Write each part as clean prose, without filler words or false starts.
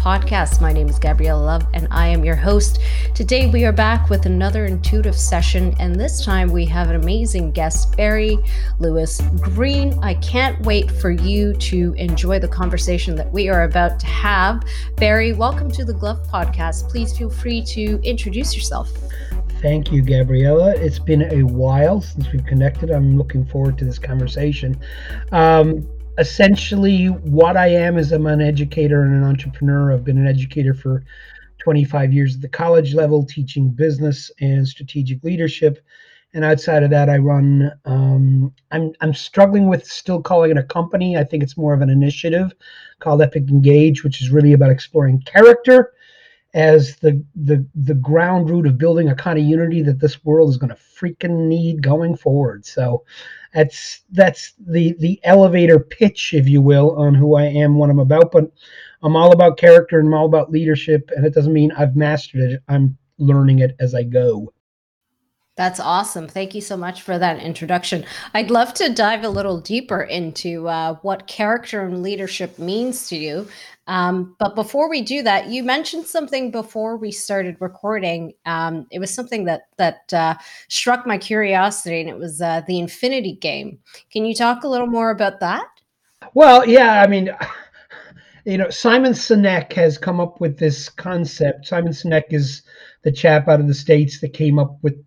Podcast. My name is Gabriella Love and I am your host. Today we are back with another intuitive session, and this time we have an amazing guest, Barry Lewis Green. I can't wait for you to enjoy the conversation that we are about to have. Barry, welcome to the Glove Podcast. Please feel free to introduce yourself. Thank you, Gabriella. It's been a while since we've connected. I'm looking forward to this conversation. Essentially, what I am is I'm an educator and an entrepreneur. I've been an educator for 25 years at the college level, teaching business and strategic leadership. And outside of that, I run. I'm struggling with still calling it a company. I think it's more of an initiative called Epic Engage, which is really about exploring character as the ground root of building a kind of unity that this world is going to freaking need going forward. So that's the elevator pitch, if you will, on who I am, what I'm about. But I'm all about character and I'm all about leadership, and it doesn't mean I've mastered it. I'm learning it as I go. That's awesome. Thank you so much for that introduction. I'd love to dive a little deeper into what character and leadership means to you. But before we do that, you mentioned something before we started recording. It was something that struck my curiosity, and it was the Infinity Game. Can you talk a little more about that? Well, yeah, I mean, Simon Sinek has come up with this concept. Simon Sinek is the chap out of the States that came up with,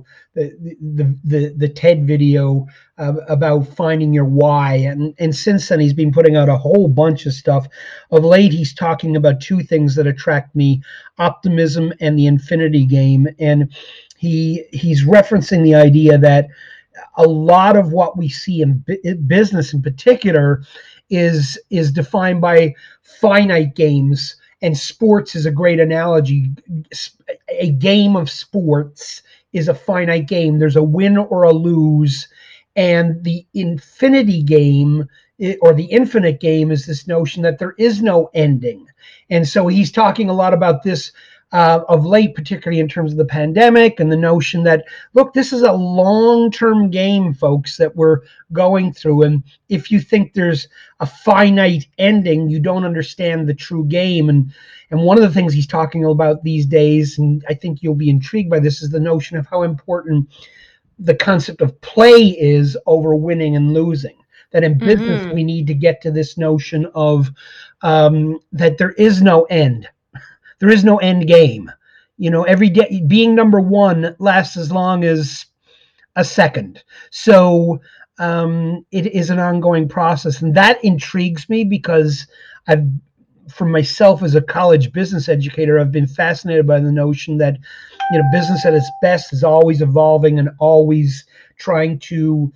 the TED video about finding your why. And since then, he's been putting out a whole bunch of stuff. Of late, he's talking about two things that attract me: optimism and the Infinity Game. And he's referencing the idea that a lot of what we see in business in particular is defined by finite games, and sports is a great analogy. A game of sports is a finite game. There's a win or a lose, and the infinity game or the infinite game is this notion that there is no ending. And so he's talking a lot about this of late, particularly in terms of the pandemic and the notion that, look, this is a long-term game, folks, that we're going through. And if you think there's a finite ending, you don't understand the true game. And one of the things he's talking about these days, and I think you'll be intrigued by this, is the notion of how important the concept of play is over winning and losing. That in business, we need to get to this notion of that there is no end. There is no end game. Every day being number one lasts as long as a second. So it is an ongoing process. And that intrigues me because for myself as a college business educator, I've been fascinated by the notion that, business at its best is always evolving and always trying to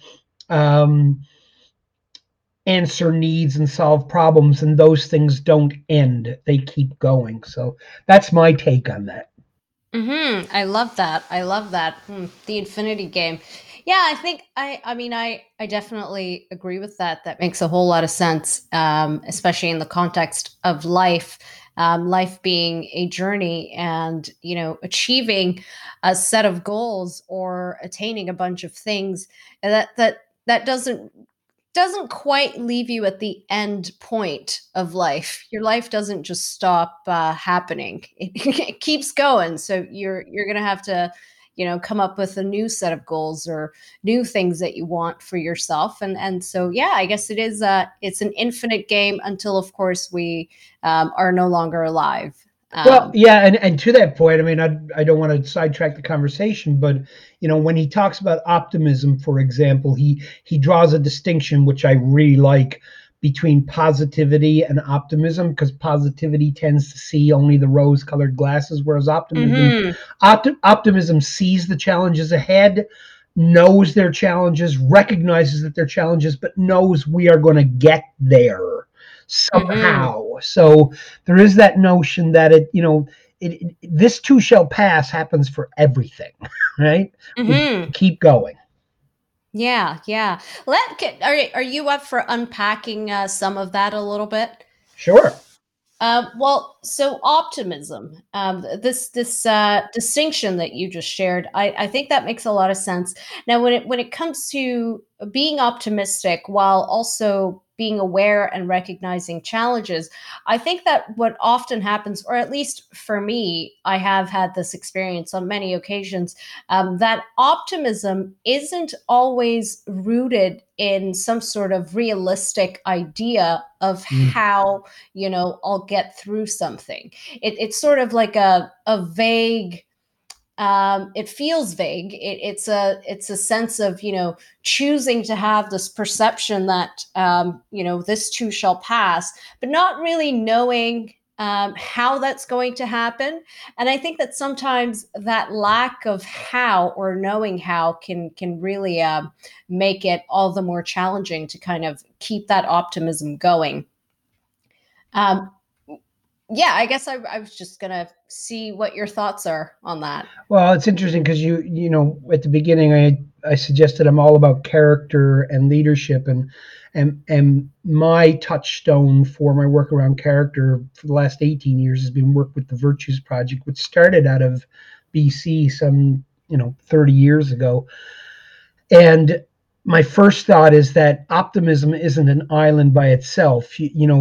answer needs and solve problems, and those things don't end. They keep going. So that's my take on that. I love that. I love that. The Infinity Game. Yeah, I think I definitely agree with that. That makes a whole lot of sense, especially in the context of life. Life being a journey, and achieving a set of goals or attaining a bunch of things that doesn't quite leave you at the end point of life. Your life doesn't just stop happening. It keeps going. So you're going to have to, come up with a new set of goals or new things that you want for yourself. And so, yeah, I guess it's an infinite game until, of course, we are no longer alive. Well, yeah, and to that point, I mean, I don't want to sidetrack the conversation, but when he talks about optimism, for example, he draws a distinction which I really like between positivity and optimism, because positivity tends to see only the rose-colored glasses, whereas optimism sees the challenges ahead, knows their challenges, recognizes that they're challenges, but knows we are going to get there somehow. So there is that notion that this too shall pass happens for everything, right? We keep going. Yeah. Are you up for unpacking some of that a little bit? Sure. Well, so optimism, this distinction that you just shared, I think that makes a lot of sense. Now, when it comes to being optimistic while also being aware and recognizing challenges. I think that what often happens, or at least for me, I have had this experience on many occasions, that optimism isn't always rooted in some sort of realistic idea of Mm. how, I'll get through something. It's sort of like a vague, it feels vague. It's a sense of, choosing to have this perception that, this too shall pass, but not really knowing how that's going to happen. And I think that sometimes that lack of how, or knowing how, can really make it all the more challenging to kind of keep that optimism going. Um, yeah, I guess I was just gonna see what your thoughts are on that. Well, it's interesting because at the beginning I suggested I'm all about character and leadership, and my touchstone for my work around character for the last 18 years has been work with the Virtues Project, which started out of BC some 30 years ago. And my first thought is that optimism isn't an island by itself.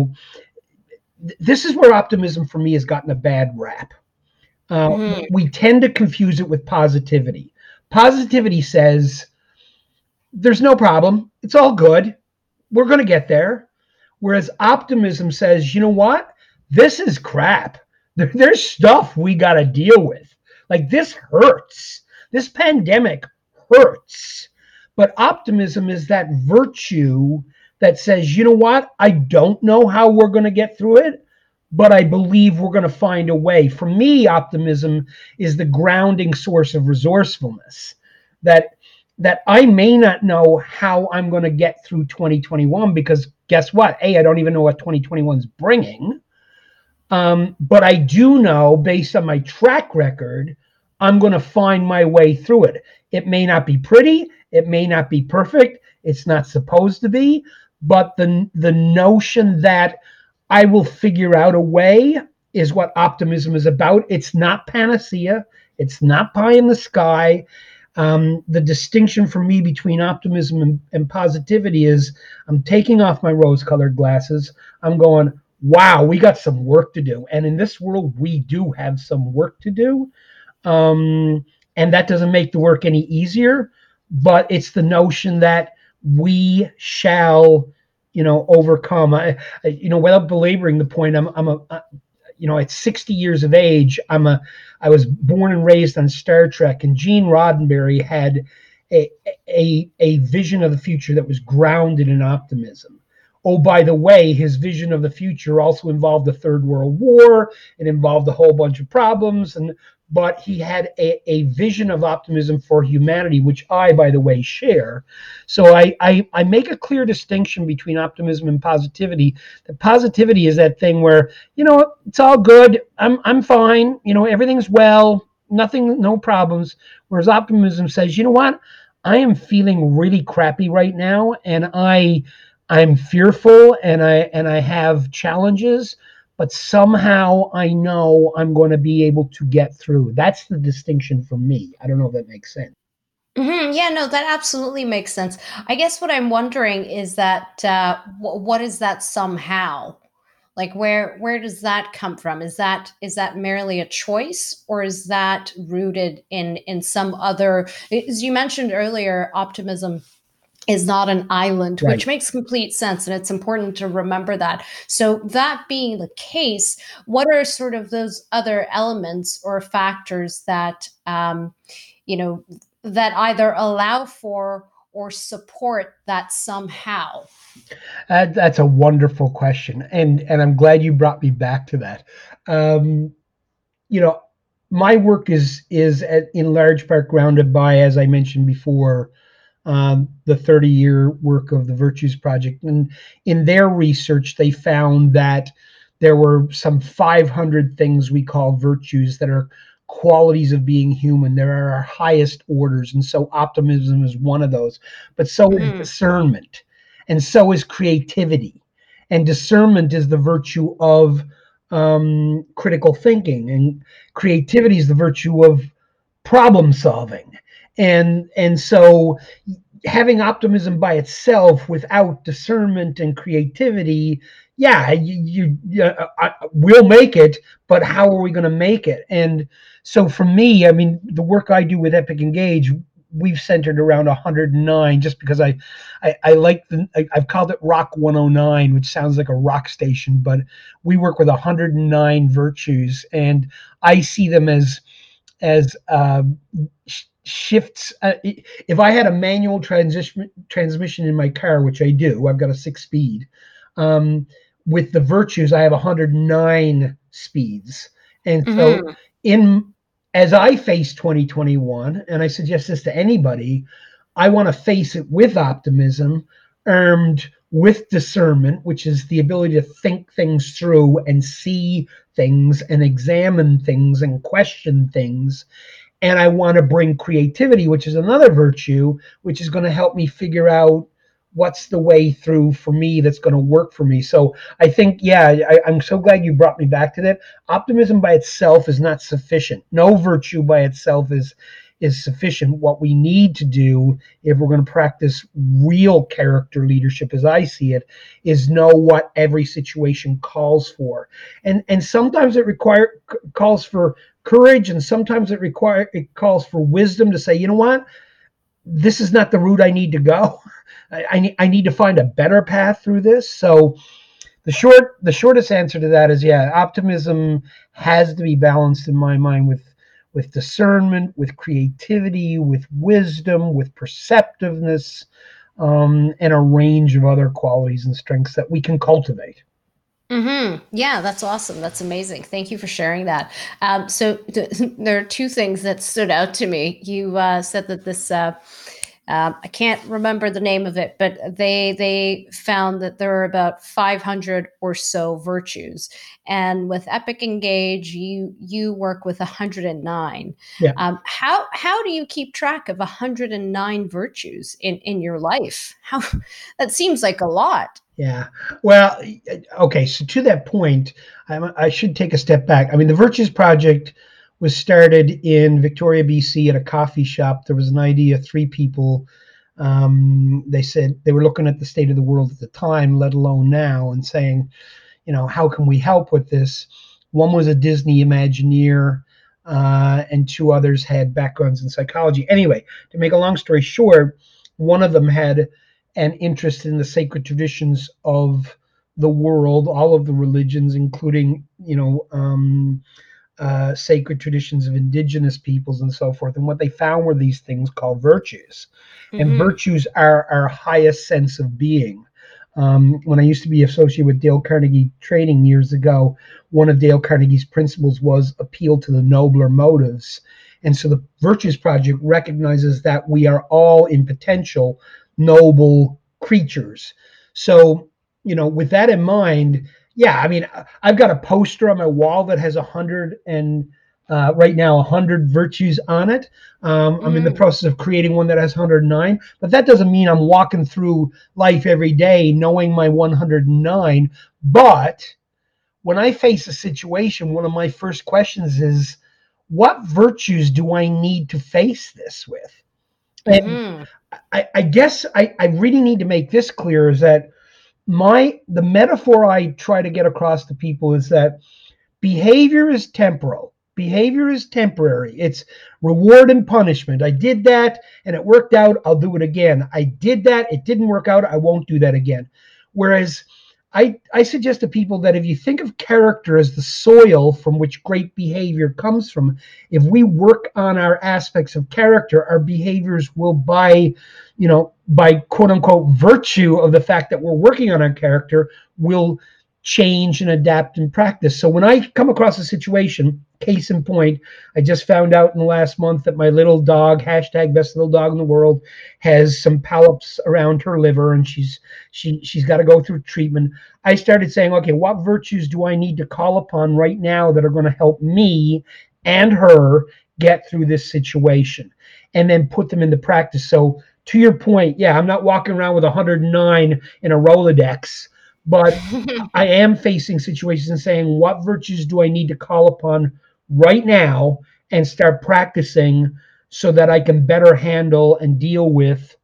This is where optimism for me has gotten a bad rap. Mhm. We tend to confuse it with positivity. Positivity says there's no problem, it's all good, we're going to get there. Whereas optimism says, you know what? This is crap. There's stuff we got to deal with. Like, this hurts. This pandemic hurts. But optimism is that virtue that says, you know what? I don't know how we're going to get through it, but I believe we're going to find a way. For me, optimism is the grounding source of resourcefulness. That I may not know how I'm going to get through 2021, because guess what? I don't even know what 2021 is bringing. But I do know, based on my track record, I'm going to find my way through it. It may not be pretty. It may not be perfect. It's not supposed to be. But the notion that I will figure out a way is what optimism is about. It's not panacea. It's not pie in the sky. The distinction for me between optimism and positivity is I'm taking off my rose-colored glasses. I'm going, wow, we got some work to do. And in this world, we do have some work to do. And that doesn't make the work any easier, but it's the notion that we shall, overcome. Without belaboring the point, at 60 years of age, I was born and raised on Star Trek, and Gene Roddenberry had a vision of the future that was grounded in optimism. Oh, by the way, his vision of the future also involved the Third World War. It involved a whole bunch of problems, but he had a vision of optimism for humanity, which I, by the way, share. So I make a clear distinction between optimism and positivity. The positivity is that thing where, it's all good. I'm fine. Everything's well, nothing, no problems. Whereas optimism says, you know what? I am feeling really crappy right now, and I'm fearful, and I have challenges, but somehow I know I'm going to be able to get through. That's the distinction for me. I don't know if that makes sense. Yeah, no, that absolutely makes sense. I guess what I'm wondering is that what is that somehow? Like, where does that come from? Is that merely a choice, or is that rooted in some other? As you mentioned earlier, optimism is not an island, Right. which makes complete sense. And it's important to remember that. So, that being the case, what are sort of those other elements or factors that, you know, that either allow for or support that somehow? That's a wonderful question, and I'm glad you brought me back to that. Um, you know, my work is in large part grounded by, as I mentioned before, the 30-year work of the Virtues Project. And in their research, they found that there were some 500 things we call virtues that are qualities of being human. There are our highest orders. And so optimism is one of those. But so is Mhm. discernment. And so is creativity. And discernment is the virtue of critical thinking. And creativity is the virtue of problem solving. And so having optimism by itself without discernment and creativity, yeah, we'll make it, but how are we going to make it? And so for me, I mean, the work I do with Epic Engage, we've centered around 109, just because I like I've called it Rock 109, which sounds like a rock station, but we work with 109 virtues, and I see them as shifts. If I had a manual transmission in my car, which I do, I've got a 6-speed. With the virtues, I have 109 speeds, and so Mm-hmm. in as I face 2021, and I suggest this to anybody, I want to face it with optimism, armed with discernment, which is the ability to think things through and see things and examine things and question things. And I want to bring creativity, which is another virtue, which is going to help me figure out what's the way through for me that's going to work for me. So I think, yeah, I'm so glad you brought me back to that. Optimism by itself is not sufficient. No virtue by itself is sufficient. What we need to do, if we're going to practice real character leadership as I see it, is know what every situation calls for. And sometimes it calls for courage, and sometimes it calls for wisdom to say, you know what, this is not the route I need to go. I need to find a better path through this. So the shortest answer to that is, yeah, optimism has to be balanced in my mind with discernment, with creativity, with wisdom, with perceptiveness, and a range of other qualities and strengths that we can cultivate. Mm-hmm. Yeah, that's awesome. That's amazing. Thank you for sharing that. There are two things that stood out to me. You said that this I can't remember the name of it, but they found that there are about 500 or so virtues, and with Epic Engage, you work with 109. Yeah. How do you keep track of 109 virtues in your life? How that seems like a lot. Yeah. Well, okay. So to that point, I should take a step back. I mean, the Virtues Project was started in Victoria, BC, at a coffee shop. There was an idea, 3 people. They said they were looking at the state of the world at the time, let alone now, and saying, how can we help with this? One was a Disney Imagineer, and 2 others had backgrounds in psychology. Anyway, to make a long story short, one of them had an interest in the sacred traditions of the world, all of the religions, including, sacred traditions of indigenous peoples and so forth. And what they found were these things called virtues. And Mm-hmm. virtues are our highest sense of being. When I used to be associated with Dale Carnegie training years ago, one of Dale Carnegie's principles was appeal to the nobler motives. And so the Virtues Project recognizes that we are all in potential noble creatures. So, with that in mind, yeah, I mean, I've got a poster on my wall that has 100 and right now 100 virtues on it. I'm in the Mm-hmm. process of creating one that has 109, but that doesn't mean I'm walking through life every day knowing my 109. But when I face a situation, one of my first questions is, what virtues do I need to face this with? And Mm-hmm. I guess I really need to make this clear, is that the metaphor I try to get across to people is that behavior is temporal. Behavior is temporary. It's reward and punishment. I did that and it worked out. I'll do it again. I did that. It didn't work out. I won't do that again. Whereas I suggest to people that if you think of character as the soil from which great behavior comes from, if we work on our aspects of character, our behaviors will, by quote unquote virtue of the fact that we're working on our character, will change and adapt and practice. So when I come across a situation, case in point, I just found out in the last month that my little dog, hashtag best little dog in the world, has some polyps around her liver, and she's got to go through treatment. I started saying, okay, what virtues do I need to call upon right now that are going to help me and her get through this situation, and then put them into practice. So to your point, yeah, I'm not walking around with 109 in a Rolodex, but I am facing situations and saying, what virtues do I need to call upon right now and start practicing so that I can better handle and deal with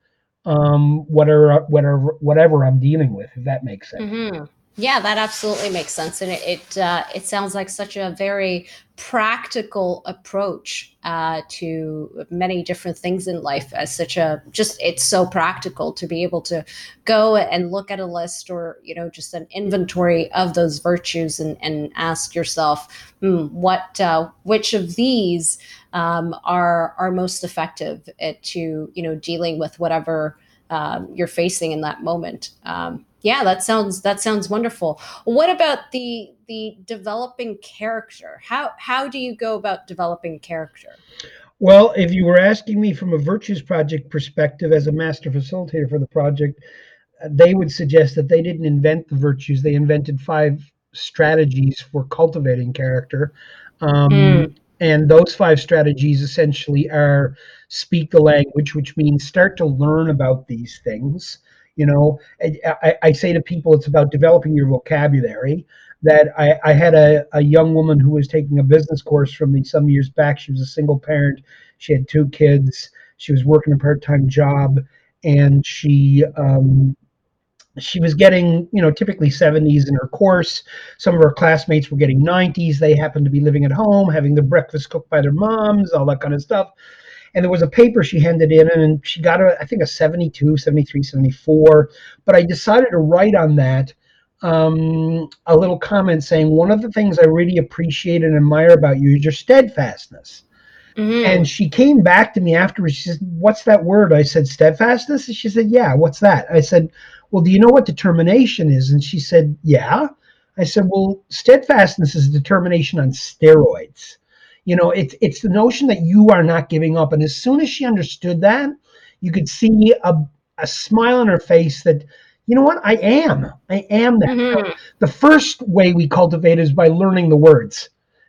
whatever I'm dealing with, if that makes sense. Hmm. Yeah, that absolutely makes sense, and it sounds like such a very practical approach to many different things in life. As such a just, it's so practical to be able to go and look at a list, or just an inventory of those virtues, and ask yourself, what which of these are most effective at to dealing with whatever you're facing in that moment. Yeah, that sounds wonderful. What about the developing character? How do you go about developing character? Well, if you were asking me from a Virtues Project perspective as a master facilitator for the project, they would suggest that they didn't invent the virtues. They invented 5 strategies for cultivating character. Um, Mm, and those 5 strategies essentially are speak the language, which means start to learn about these things. I say to people, it's about developing your vocabulary. That I had a young woman who was taking a business course from me some years back. She was a single parent. She had 2 kids. She was working a part-time job, and she was getting, typically 70s in her course. Some of her classmates were getting 90s. They happened to be living at home, having their breakfast cooked by their moms, all that kind of stuff. And there was a paper she handed in, and she got, I think, a 72, 73, 74. But I decided to write on that a little comment saying, one of the things I really appreciate and admire about you is your steadfastness. And hmm she came back to me afterwards. She said, "What's that word?" I said, "Steadfastness." And she said, "Yeah, what's that?" I said, "Well, do you know what determination is?" And she said, "Yeah." I said, "Well, steadfastness is determination on steroids. It's the notion that you are not giving up." And as soon as she understood that, you could see a smile on her face that, you know what, I am. I am that. So hmm the first way we cultivate is by learning the words.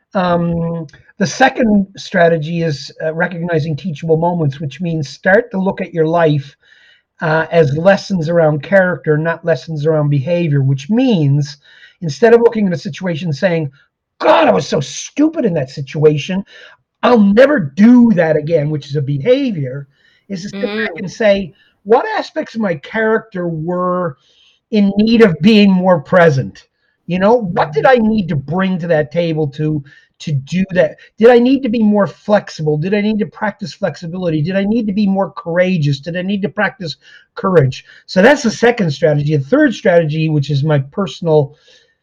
The second strategy is recognizing teachable moments, which means start to look at your life as lessons around character, not lessons around behavior, which means instead of looking at a situation saying, God, I was so stupid in that situation, I'll never do that again, which is a behavior, is to sit back hmm and say, what aspects of my character were in need of being more present? What did I need to bring to that table to do that? Did I need to be more flexible? Did I need to practice flexibility? Did I need to be more courageous? Did I need to practice courage? So that's the second strategy. The third strategy, which is my personal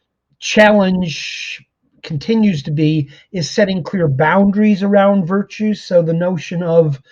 challenge, continues to be, is setting clear boundaries around virtues. So the notion of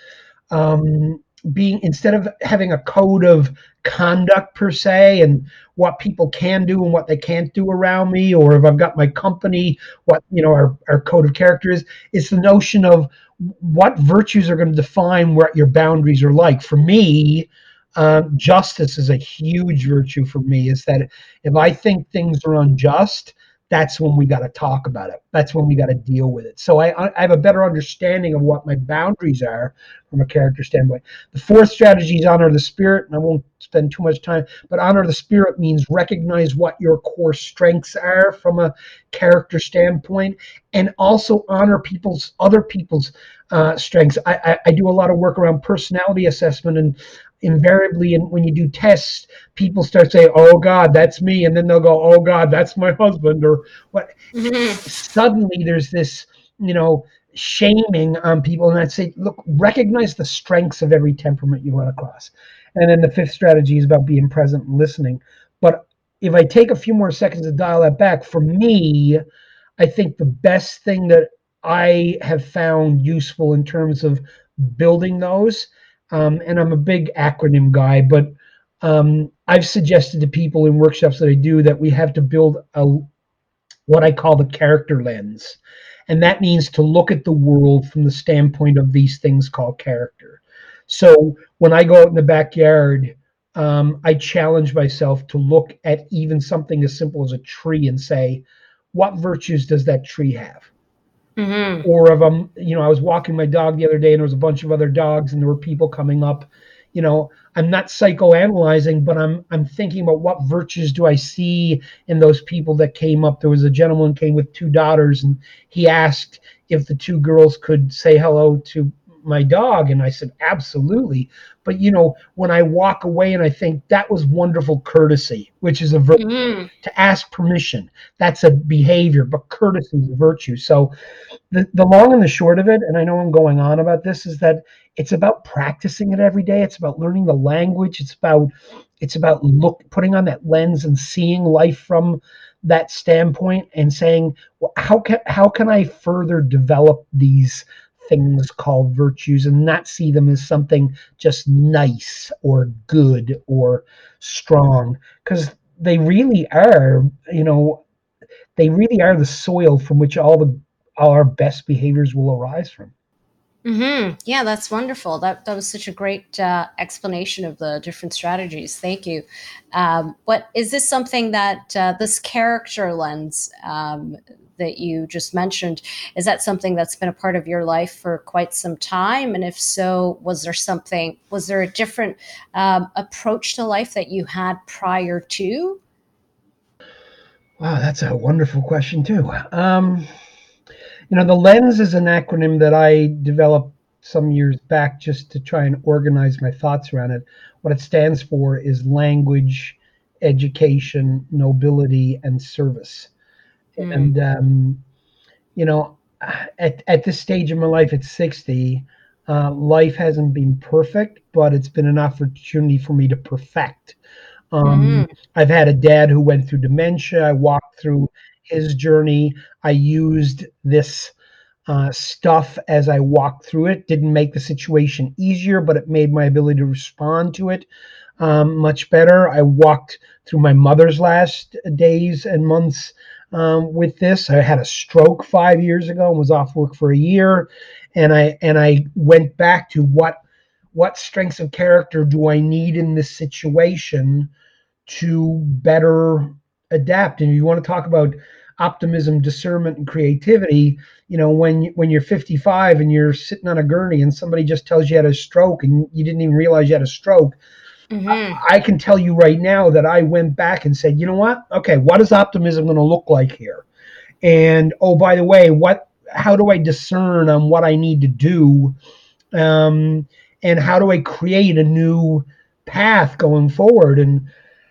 being, instead of having a code of conduct per se, and what people can do and what they can't do around me, or if I've got my company, what our code of character is. It's the notion of what virtues are going to define what your boundaries are like. For me, justice is a huge virtue for me. Is that if I think things are unjust, that's when we got to talk about it. That's when we got to deal with it. So I have a better understanding of what my boundaries are from a character standpoint. The fourth strategy is honor the spirit, and I won't spend too much time, but honor the spirit means recognize what your core strengths are from a character standpoint, and also honor other people's strengths. I do a lot of work around personality assessment, and invariably, when you do tests, people start saying, "Oh God, that's me," and then they'll go, "Oh God, that's my husband," or what. hmm Suddenly, there's this, shaming on people, and I'd say, look, recognize the strengths of every temperament you run across. And then the fifth strategy is about being present and listening. But if I take a few more seconds to dial that back, for me, I think the best thing that I have found useful in terms of building those, and I'm a big acronym guy, but I've suggested to people in workshops that I do that we have to build what I call the character lens. And that means to look at the world from the standpoint of these things called character. So when I go out in the backyard, I challenge myself to look at even something as simple as a tree and say, what virtues does that tree have? hmm Or if I was walking my dog the other day and there was a bunch of other dogs and there were people coming up, I'm not psychoanalyzing, but I'm thinking about what virtues do I see in those people that came up. There was a gentleman came with 2 daughters, and he asked if the 2 girls could say hello to my dog? And I said, absolutely. But, when I walk away and I think that was wonderful courtesy, which is a virtue, Hmm. to ask permission, that's a behavior, but courtesy is a virtue. So the long and the short of it, and I know I'm going on about this, is that it's about practicing it every day. It's about learning the language. It's about putting on that lens and seeing life from that standpoint and saying, well, how can I further develop these things called virtues and not see them as something just nice or good or strong, because they really are, they really are the soil from which all our best behaviors will arise from. Yeah, that's wonderful. That was such a great explanation of the different strategies. Thank you. But is this something that this character lens that you just mentioned, is that something that's been a part of your life for quite some time? And if so, was there a different approach to life that you had prior to? Wow, that's a wonderful question too. The lens is an acronym that I developed some years back just to try and organize my thoughts around it. What it stands for is language, education, nobility, and service. Mm, And you know, at this stage of my life at 60, life hasn't been perfect, but it's been an opportunity for me to perfect. mhm, I've had a dad who went through dementia. I walked through his journey. I used this stuff as I walked through it. Didn't make the situation easier, but it made my ability to respond to it much better. I walked through my mother's last days and months with this. I had a stroke 5 years ago and was off work for a year, and I went back to what strengths of character do I need in this situation to better adapt. And you want to talk about optimism, discernment, and creativity. When you're 55 and you're sitting on a gurney and somebody just tells you had a stroke and you didn't even realize you had a stroke, mhm, I can tell you right now that I went back and said, you know what? Okay, what is optimism going to look like here? And oh, by the way, how do I discern on what I need to do? Um, and how do I create a new path going forward? And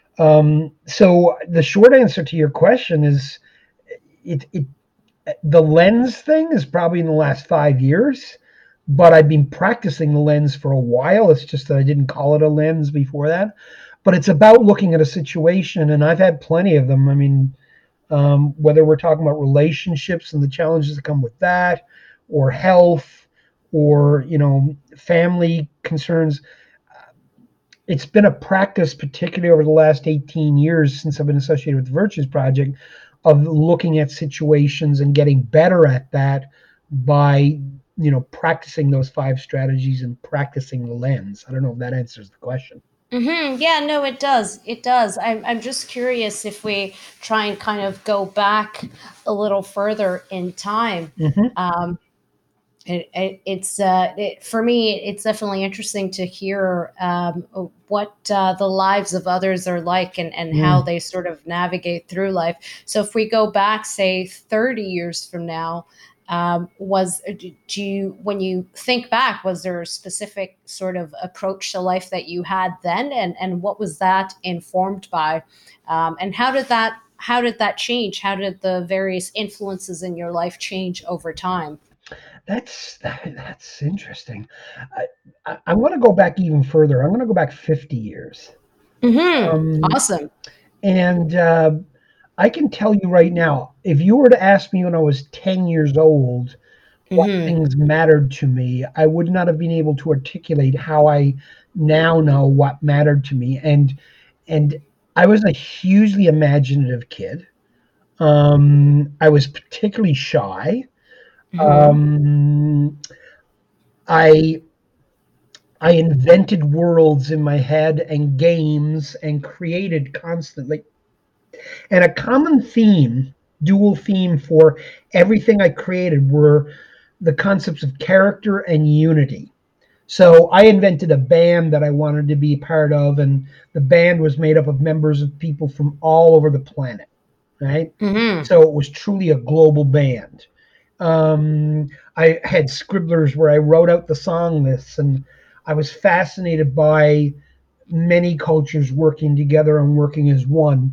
so the short answer to your question is it the lens thing is probably in the last 5 years, but I've been practicing the lens for a while. It's just that I didn't call it a lens before that. But it's about looking at a situation, and I've had plenty of them. I mean, whether we're talking about relationships and the challenges that come with that, or health, or family concerns. It's been a practice, particularly over the last 18 years since I've been associated with the Virtues Project, of looking at situations and getting better at that by practicing those 5 strategies and practicing the lens. I don't know if that answers the question. Yeah, no, it does. It does. I'm just curious if we try and kind of go back a little further in time. Hmm. Um, for me, it's definitely interesting to hear what the lives of others are like, and how Mm. they sort of navigate through life. So if we go back, say, 30 years from now, do you, when you think back, was there a specific sort of approach to life that you had then, and what was that informed by, and how did that change? How did the various influences in your life change over time? That's interesting. I'm going to go back even further. I'm going to go back 50 years. Um, Awesome. and I can tell you right now, if you were to ask me when I was 10 years old what Hmm. things mattered to me, I would not have been able to articulate how I now know what mattered to me. And I was a hugely imaginative kid. I was particularly shy. Hmm. Um, I I invented worlds in my head and games and created constantly. And a common theme, dual theme for everything I created were the concepts of character and unity. So I invented a band that I wanted to be part of, and the band was made up of members of people from all over the planet, right? Hmm. So it was truly a global band. I had scribblers where I wrote out the song lists, and I was fascinated by many cultures working together and working as one.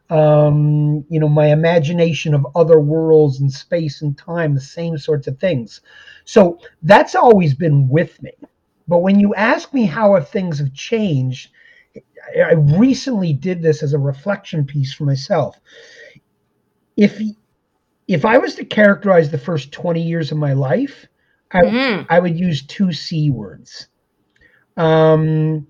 My imagination of other worlds and space and time, the same sorts of things. So that's always been with me. But when you ask me how have things have changed, I recently did this as a reflection piece for myself. If if I was to characterize the first 20 years of my life, I, Mm-hmm. I would use two C words. Um,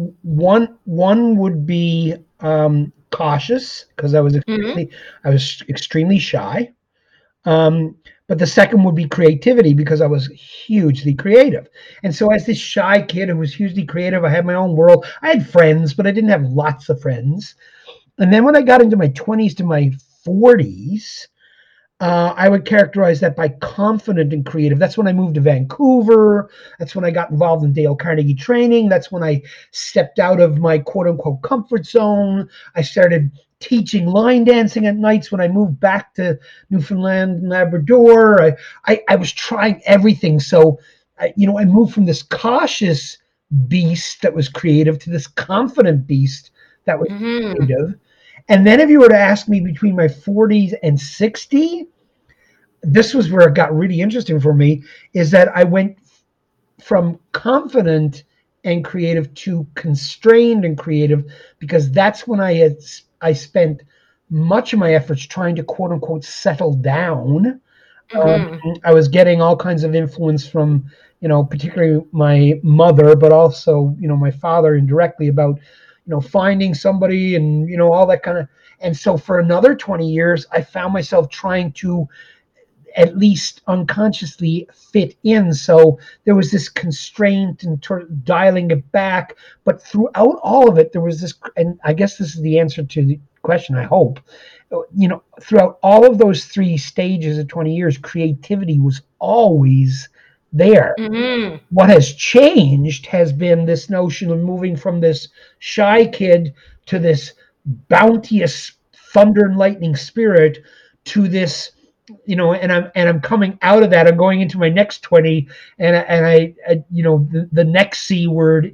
one would be cautious because Mm-hmm. I was extremely shy. Um, but the second would be creativity because I was hugely creative. And so, as this shy kid who was hugely creative, I had my own world. I had friends, but I didn't have lots of friends. And then when I got into my 20s to my 40s, I would characterize that by confident and creative. That's when I moved to Vancouver. That's when I got involved in Dale Carnegie training. That's when I stepped out of my quote unquote comfort zone. I started teaching line dancing at nights when I moved back to Newfoundland and Labrador. I was trying everything. So, I moved from this cautious beast that was creative to this confident beast that was Mm-hmm. creative. And then if you were to ask me between my 40s and 60, this was where it got really interesting for me, is that I went from confident and creative to constrained and creative because that's when I spent much of my efforts trying to quote unquote settle down. Um, Mm-hmm. I was getting all kinds of influence from, particularly my mother, but also, my father indirectly about, finding somebody and, all that kind of. And so for another 20 years, I found myself trying to at least unconsciously fit in. So there was this constraint and dialing it back. But throughout all of it, there was this, and I guess this is the answer to the question, I hope. Throughout all of those three stages of 20 years, creativity was always there. Mm-hmm. What has changed has been this notion of moving from this shy kid to this bounteous thunder and lightning spirit to this, and I'm coming out of that. I'm going into my next 20, and the next C word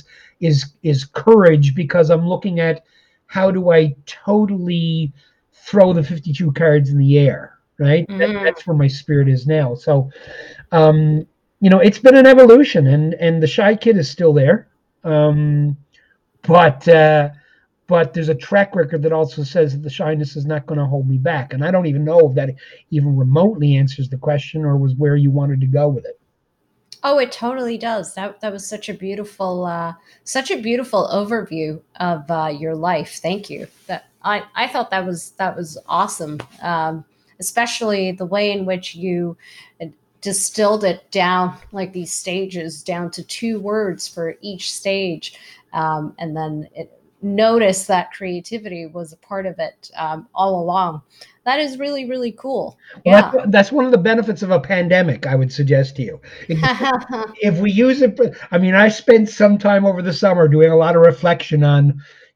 is courage, because I'm looking at how do I totally throw the 52 cards in the air, right? Mm-hmm. That's where my spirit is now. So um, it's been an evolution, and the shy kid is still there. Um, but but there's a track record that also says that the shyness is not going to hold me back. And I don't even know if that even remotely answers the question or was where you wanted to go with it. Oh, it totally does. That was such a beautiful overview of your life. Thank you. That I thought that was awesome. Especially the way in which you distilled it down, like these stages, down to two words for each stage, and then notice that creativity was a part of it all along. That is really really cool. Well, Yeah. that's one of the benefits of a pandemic, I would suggest to you. If we use it, I mean, I spent some time over the summer doing a lot of reflection on,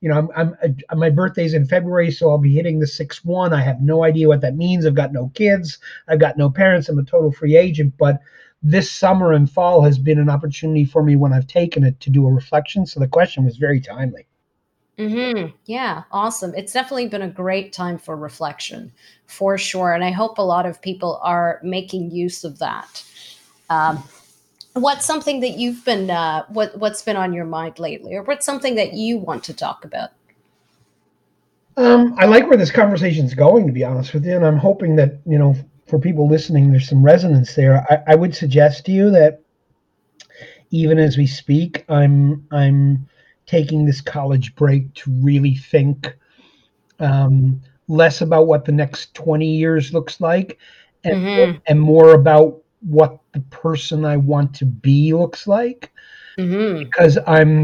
my birthday's in February, so I'll be hitting the 6-1. I have no idea what that means. I've got no kids. I've got no parents. I'm a total free agent. But this summer and fall has been an opportunity for me when I've taken it to do a reflection. So the question was very timely. Yeah, awesome. It's definitely been a great time for reflection, for sure. And I hope a lot of people are making use of that. Um, what's something that you've been, what's been on your mind lately, or what's something that you want to talk about? I like where this conversation's going, to be honest with you, and I'm hoping that for people listening, there's some resonance there. I would suggest to you that even as we speak, I'm taking this college break to really think less about what the next 20 years looks like, and Mm-hmm. and more about what the person I want to be looks like. Mm-hmm. Because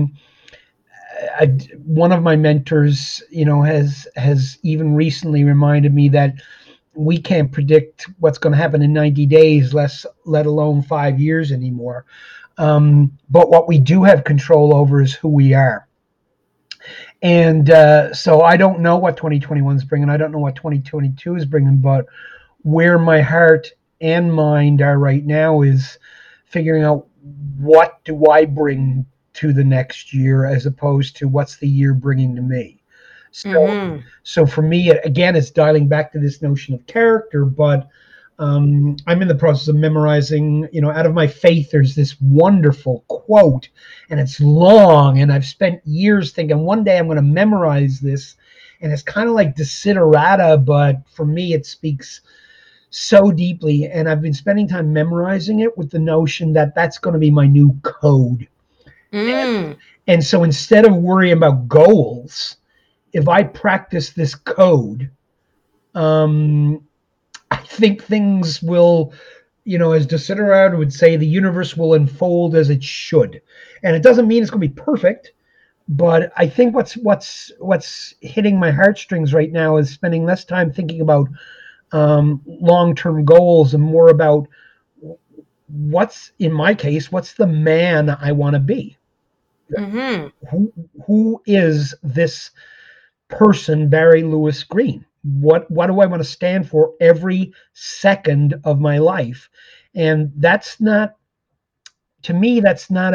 one of my mentors, has even recently reminded me that we can't predict what's going to happen in 90 days, let alone 5 years anymore. But what we do have control over is who we are. And so I don't know what 2021 is bringing. I don't know what 2022 is bringing, but where my heart and mind are right now is figuring out what do I bring to the next year as opposed to what's the year bringing to me. So, Mm-hmm. so for me, again, it's dialing back to this notion of character, but I'm in the process of memorizing, out of my faith, there's this wonderful quote, and it's long, and I've spent years thinking one day I'm going to memorize this, and it's kind of like Desiderata, but for me, it speaks so deeply, and I've been spending time memorizing it with the notion that that's going to be my new code. Mm. And so instead of worrying about goals, if I practice this code, um, I think things will, as Desiderata would say, the universe will unfold as it should. And it doesn't mean it's going to be perfect, but I think what's hitting my heartstrings right now is spending less time thinking about long-term goals and more about in my case, what's the man I want to be? Mm-hmm. Who is this person, Barry Lewis Green? What do I want to stand for every second of my life? And that's not, to me, that's not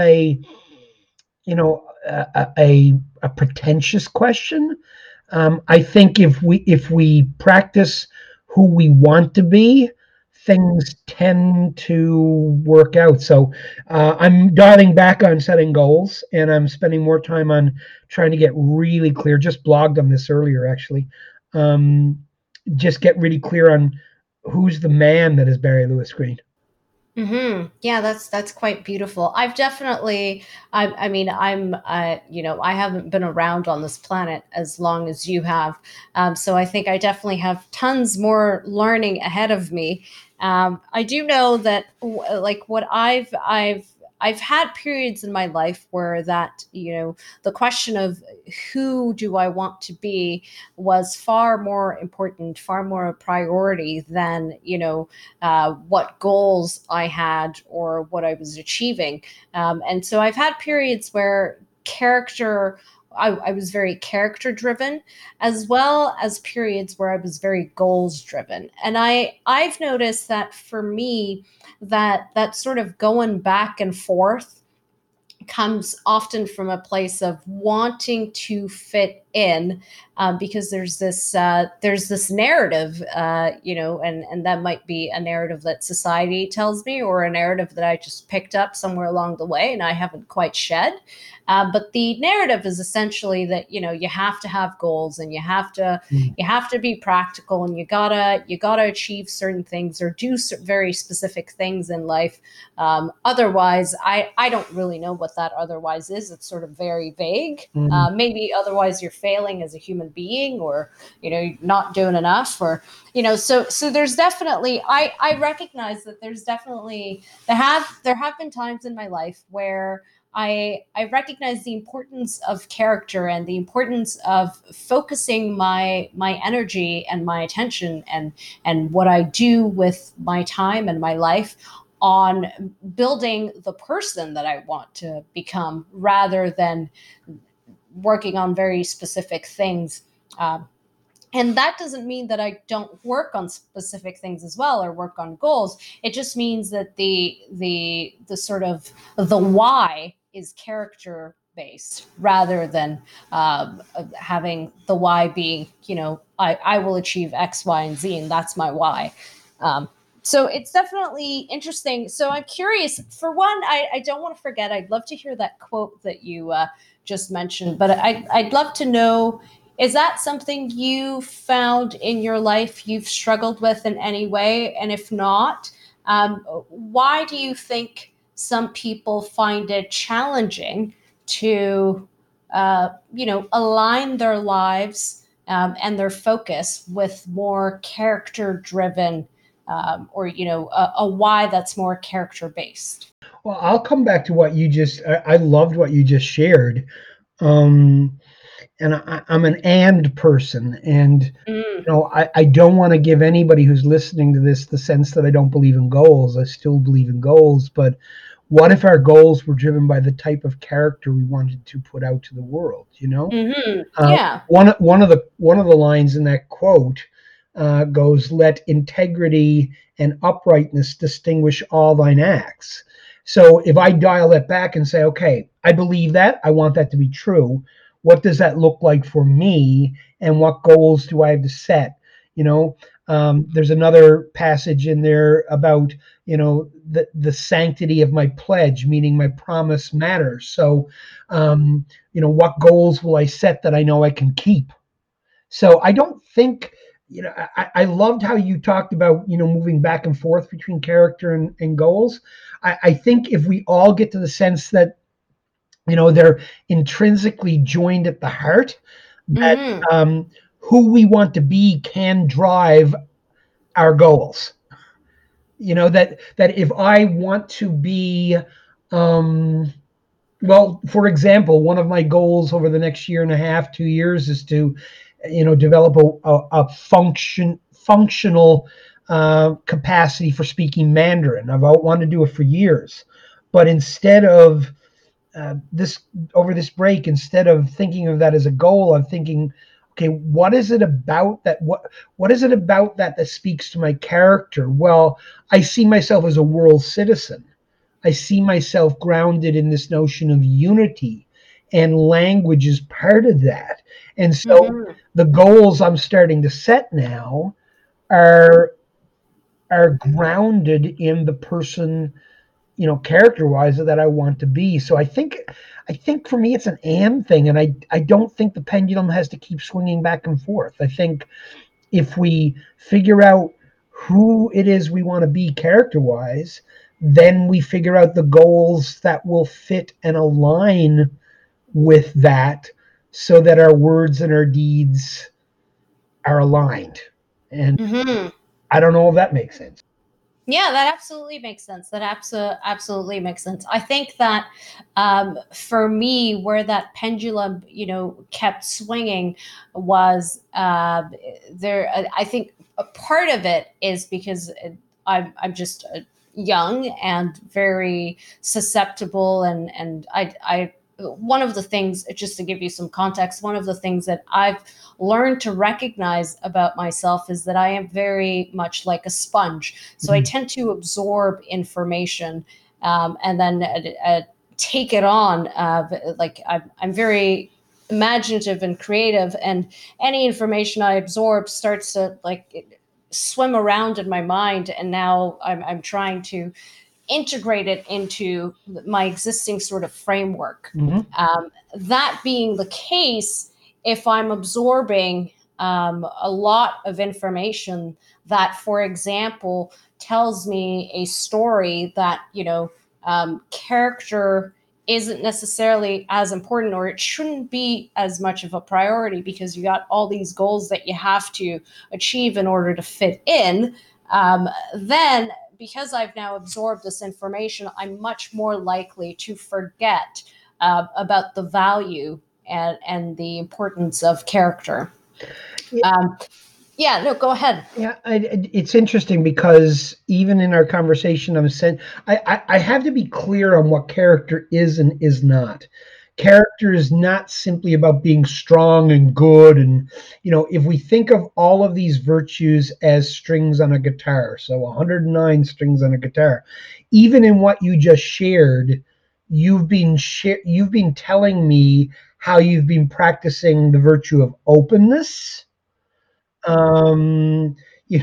a pretentious question. I think if we practice who we want to be, things tend to work out. So I'm dialing back on setting goals, and I'm spending more time on trying to get really clear. Just blogged on this earlier, actually. Just get really clear on who's the man that is Barry Lewis Green. Mm-hmm. Yeah, that's quite beautiful. I've definitely, I mean, I haven't been around on this planet as long as you have, so I think I definitely have tons more learning ahead of me. I do know that, like, what I've had periods in my life where that, the question of who do I want to be was far more important, far more a priority than, what goals I had or what I was achieving. And so I've had periods where I was very character driven, as well as periods where I was very goals driven. And I've noticed that for me, that sort of going back and forth comes often from a place of wanting to fit in, because there's this narrative, and that might be a narrative that society tells me, or a narrative that I just picked up somewhere along the way and I haven't quite shed. But the narrative is essentially that you have to have goals, and you have to be practical, and you gotta achieve certain things or do very specific things in life. Otherwise, I don't really know what that otherwise is. It's sort of very vague. Mm. Maybe otherwise you're failing as a human being, or you're not doing enough, or so there's definitely, I recognize that there's definitely, there have been times in my life where I recognize the importance of character and the importance of focusing my energy and my attention and what I do with my time and my life on building the person that I want to become, rather than working on very specific things. And that doesn't mean that I don't work on specific things as well, or work on goals. It just means that the sort of the why is character based, rather than having the why being, I will achieve X, Y, and Z, and that's my why. So it's definitely interesting. So I'm curious. For one, I don't want to forget. I'd love to hear that quote that you just mentioned, but I'd love to know, is that something you found in your life you've struggled with in any way? And if not, why do you think some people find it challenging to, align their lives, and their focus with more character driven, or, a why that's more character based? Well, I'll come back to what you just. I loved what you just shared. Um, and I'm an and person, and Mm, I don't want to give anybody who's listening to this the sense that I don't believe in goals. I still believe in goals, but what if our goals were driven by the type of character we wanted to put out to the world? hmm. Uh, Yeah. one of the lines in that quote, goes, let integrity and uprightness distinguish all thine acts. So if I dial it back and say, okay, I believe that, I want that to be true. What does that look like for me? And what goals do I have to set? You know, there's another passage in there about, the sanctity of my pledge, meaning my promise matters. So, what goals will I set that I know I can keep? So I don't think, I loved how you talked about, moving back and forth between character and goals. I think if we all get to the sense that, they're intrinsically joined at the heart, that Mm-hmm. who we want to be can drive our goals. That if I want to be, well, for example, one of my goals over the next year and a half, 2 years, is to, develop a functional capacity for speaking Mandarin. I've wanted to do it for years, but instead of this over this break, instead of thinking of that as a goal, I'm thinking, okay, what is it about that? What is it about that speaks to my character? Well, I see myself as a world citizen. I see myself grounded in this notion of unity, and language is part of that. And so Mm-hmm. the goals I'm starting to set now are grounded in the person, character wise, that I want to be. So I think for me it's an and thing, and I don't think the pendulum has to keep swinging back and forth. I think if we figure out who it is we want to be character wise, then we figure out the goals that will fit and align with that, so that our words and our deeds are aligned. And Mm-hmm. I don't know if that makes sense. Yeah, that absolutely makes sense. That absolutely makes sense. I think that for me, where that pendulum, kept swinging was there. I think a part of it is because I'm just young and very susceptible, and I one of the things, just to give you some context, one of the things that I've learned to recognize about myself is that I am very much like a sponge. So I Mhm. tend to absorb information, and then take it on. Like I'm very imaginative and creative, and any information I absorb starts to like swim around in my mind. And now I'm trying to integrate it into my existing sort of framework. Mhm. That being the case, if I'm absorbing a lot of information that, for example, tells me a story that, character isn't necessarily as important, or it shouldn't be as much of a priority because you got all these goals that you have to achieve in order to fit in, then because I've now absorbed this information, I'm much more likely to forget about the value and the importance of character. Um, yeah, no, go ahead. Yeah, it's interesting because even in our conversation, I'm saying I have to be clear on what character is and is not. Character is not simply about being strong and good. And, if we think of all of these virtues as strings on a guitar, so 109 strings on a guitar, even in what you just shared, you've been telling me how you've been practicing the virtue of openness, um,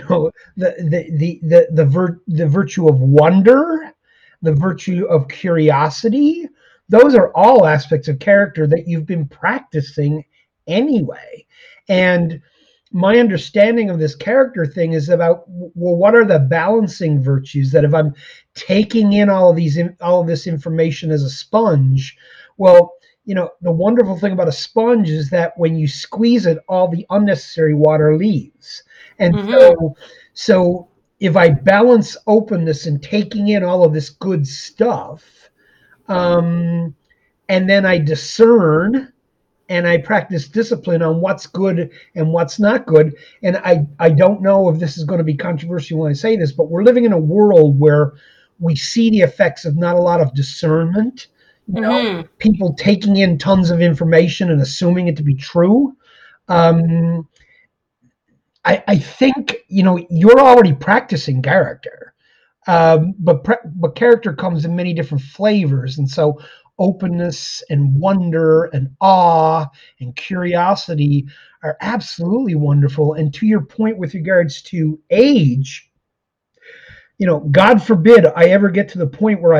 the virtue of wonder, the virtue of curiosity. Those are all aspects of character that you've been practicing anyway. And my understanding of this character thing is about, well, what are the balancing virtues, that if I'm taking in all of this information as a sponge, well, the wonderful thing about a sponge is that when you squeeze it, all the unnecessary water leaves. And Mm-hmm. so if I balance openness and taking in all of this good stuff, um, and then I discern and I practice discipline on what's good and what's not good. And I don't know if this is going to be controversial when I say this, but we're living in a world where we see the effects of not a lot of discernment. Mm-hmm. People taking in tons of information and assuming it to be true. Um, I think, you're already practicing character. But character comes in many different flavors, and so openness and wonder and awe and curiosity are absolutely wonderful. And to your point with regards to age, God forbid I ever get to the point where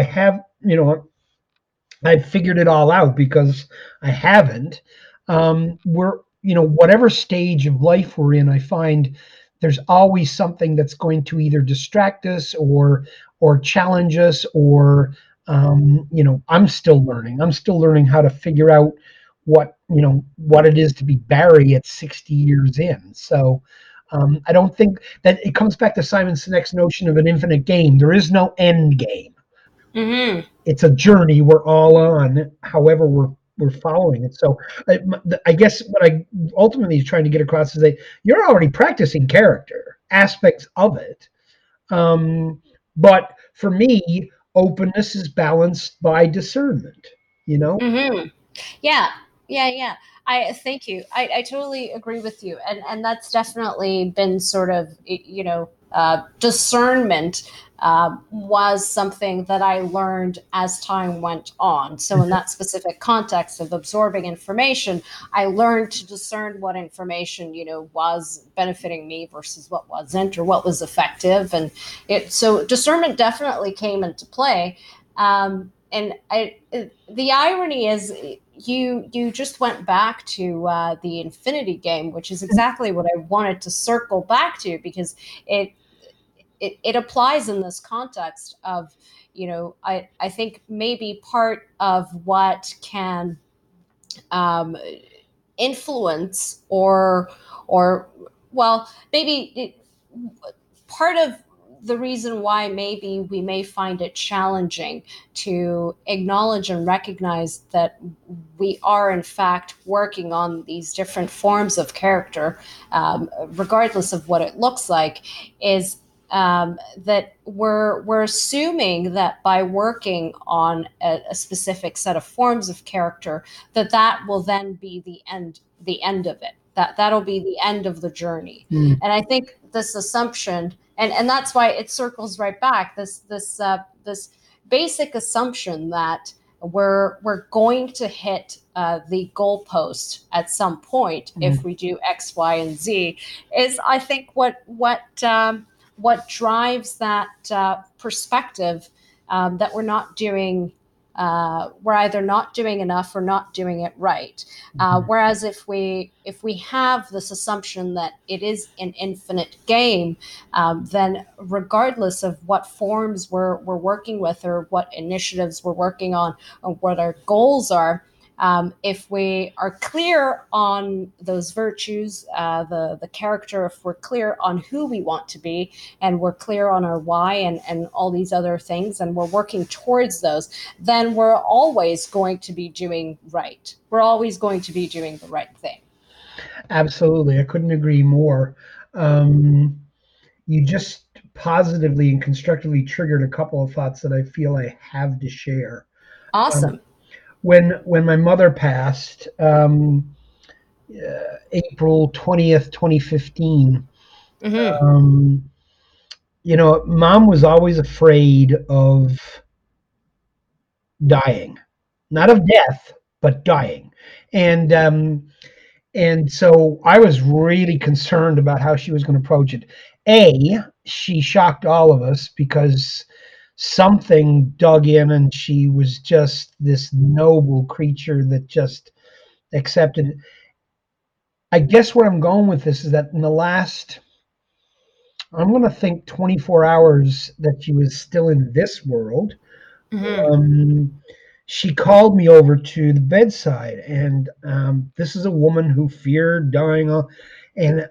I've figured it all out, because I haven't. We're, whatever stage of life we're in, I find there's always something that's going to either distract us or challenge us, or I'm still learning. I'm still learning how to figure out what it is to be Barry at 60 years in. So I don't think that it comes back to Simon Sinek's notion of an infinite game. There is no end game. Mm-hmm. It's a journey we're all on, however we're following it. So I guess what I ultimately is trying to get across is that you're already practicing character aspects of it. But for me, openness is balanced by discernment, you know? Mm-hmm. Yeah, yeah. I thank you. I totally agree with you, and that's definitely been sort of discernment was something that I learned as time went on. So in that specific context of absorbing information, I learned to discern what information was benefiting me versus what wasn't, or what was effective, and so discernment definitely came into play. And the irony is, you just went back to the Infinity game, which is exactly what I wanted to circle back to, because it applies in this context of, I think maybe part of what can influence, or well, maybe part of the reason why maybe we may find it challenging to acknowledge and recognize that we are in fact working on these different forms of character, regardless of what it looks like, is that we're assuming that by working on a specific set of forms of character, that will then be the end of it, that'll be the end of the journey. Mm. And I think this assumption, and that's why it circles right back, this basic assumption that we're going to hit the goalpost at some point if we do X, Y, and Z, is, I think, what drives that perspective, that we're either not doing enough or not doing it right. Whereas if we have this assumption that it is an infinite game, then regardless of what forms we're working with, or what initiatives we're working on, or what our goals are, if we are clear on those virtues, the character, if we're clear on who we want to be, and we're clear on our why, and all these other things, and we're working towards those, then we're always going to be doing right. We're always going to be doing the right thing. Absolutely. I couldn't agree more. Um, you just positively and constructively triggered a couple of thoughts that I feel I have to share. Um, Awesome. when my mother passed, April 20th, 2015, Mm-hmm. um, Mom was always afraid of dying, not of death, but dying. And so I was really concerned about how she was going to approach it. She shocked all of us because something dug in, and she was just this noble creature that just accepted. I guess where I'm going with this is that in the last, I'm going to think 24 hours that she was still in this world, Mm-hmm. um, she called me over to the bedside, and this is a woman who feared dying. And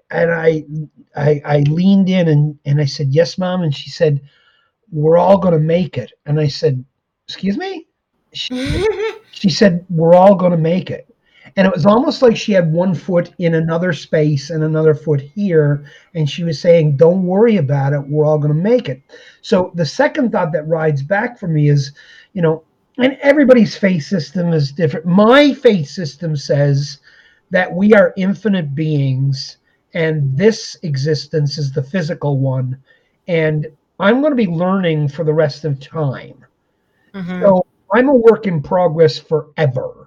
I leaned in, and I said, "Yes, Mom." And she said, "We're all going to make it." And I said, "Excuse me?" She, she said, "We're all going to make it." And it was almost like she had one foot in another space and another foot here. And she was saying, "Don't worry about it. We're all going to make it." So the second thought that rides back for me is, and everybody's faith system is different. My faith system says that we are infinite beings, and this existence is the physical one, and I'm going to be learning for the rest of time. Mm-hmm. So I'm a work in progress forever.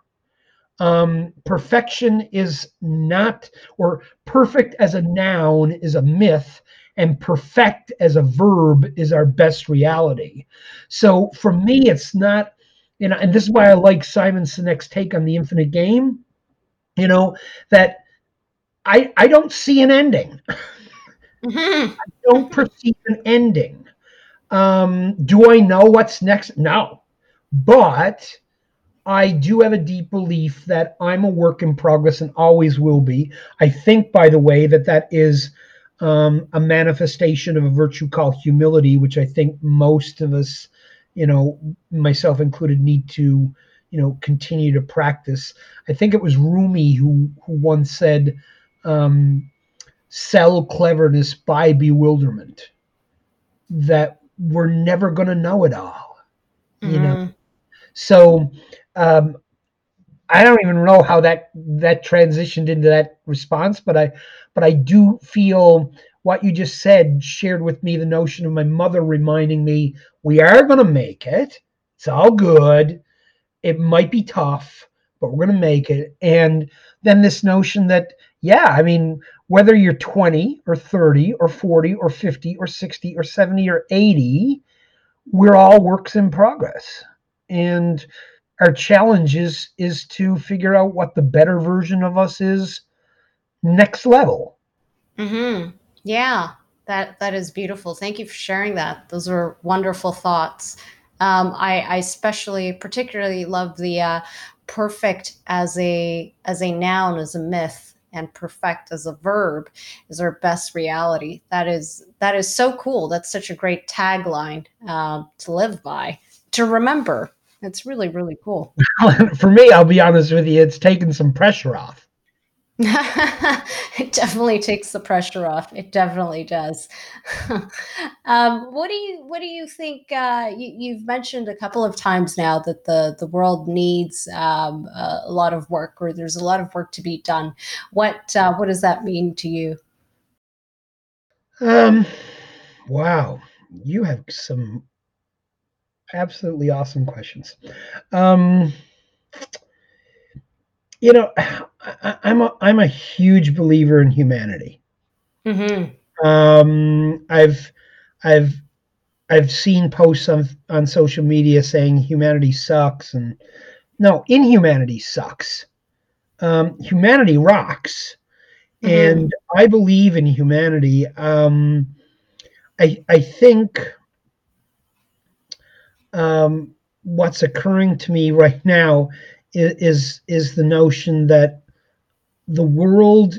Perfection is not, or perfect as a noun is a myth, and perfect as a verb is our best reality. So for me, it's not, and this is why I like Simon Sinek's take on the infinite game, that I don't see an ending. Mm-hmm. Don't perceive an ending. Do I know what's next? No. But I do have a deep belief that I'm a work in progress and always will be. I think, by the way, that is a manifestation of a virtue called humility, which I think most of us, myself included, need to, continue to practice. I think it was Rumi who once said, "Sell cleverness, buy bewilderment." That we're never going to know it all, you know. Mm-hmm. So um, I don't even know how that transitioned into that response, but I do feel what you just said shared with me the notion of my mother reminding me we are going to make it. It's all good. It might be tough, but we're going to make it. And then this notion that, yeah, I mean, whether you're 20 or 30 or 40 or 50 or 60 or 70 or 80, we're all works in progress. And our challenge is to figure out what the better version of us is next level. Mm-hmm. Yeah, that is beautiful. Thank you for sharing that. Those are wonderful thoughts. I especially, particularly love the perfect as a noun, as a myth, and perfect as a verb is our best reality. That is so cool. That's such a great tagline to live by, to remember. It's really really cool. For me, I'll be honest with you, it's taken some pressure off. It definitely takes the pressure off. It definitely does. What do you think? You've mentioned a couple of times now that the world needs a lot of work, or there's a lot of work to be done. What does that mean to you? Um, wow, you have some absolutely awesome questions. Um, I'm a huge believer in humanity. Hmm. Um, I've I've I've seen posts on social media saying humanity sucks, and no, inhumanity sucks. Humanity rocks, Hmm. and I believe in humanity. I think what's occurring to me right now is the notion that the world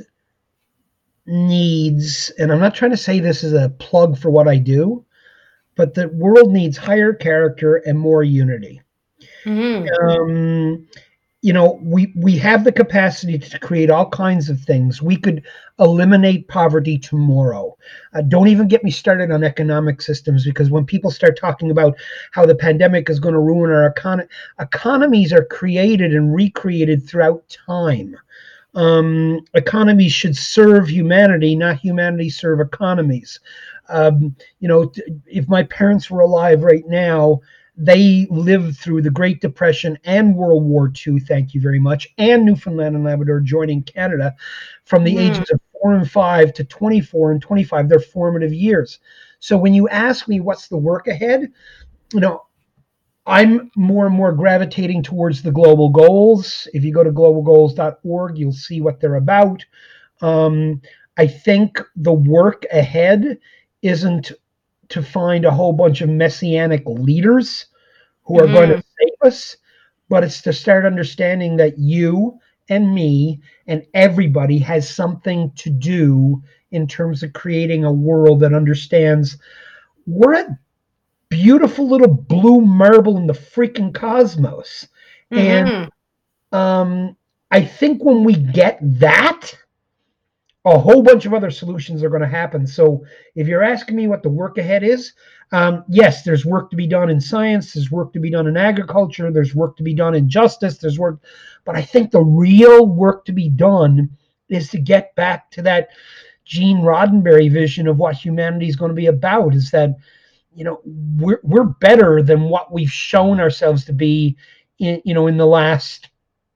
needs, and I'm not trying to say this is a plug for what I do, but the world needs higher character and more unity. Hmm. Um, we have the capacity to create all kinds of things. We could eliminate poverty tomorrow. Don't even get me started on economic systems, because when people start talking about how the pandemic is going to ruin our economies are created and recreated throughout time. Economies should serve humanity, not humanity serve economies. If my parents were alive right now, they lived through the Great Depression and World War II, thank you very much, and Newfoundland and Labrador joining Canada from the Hmm. ages of 4 and 5 to 24 and 25, their formative years. So when you ask me what's the work ahead, you know, I'm more and more gravitating towards the global goals. If you go to globalgoals.org, you'll see what they're about. Um, I think the work ahead isn't to find a whole bunch of messianic leaders who are going to Hmm. save us, but it's to start understanding that you and me and everybody has something to do in terms of creating a world that understands we're a beautiful little blue marble in the freaking cosmos. And Hmm. um, I think when we get that, a whole bunch of other solutions are going to happen. So if you're asking me what the work ahead is, yes, there's work to be done in science, there's work to be done in agriculture, there's work to be done in justice, there's work, but I think the real work to be done is to get back to that Gene Roddenberry vision of what humanity is going to be about, is that, we're better than what we've shown ourselves to be in the last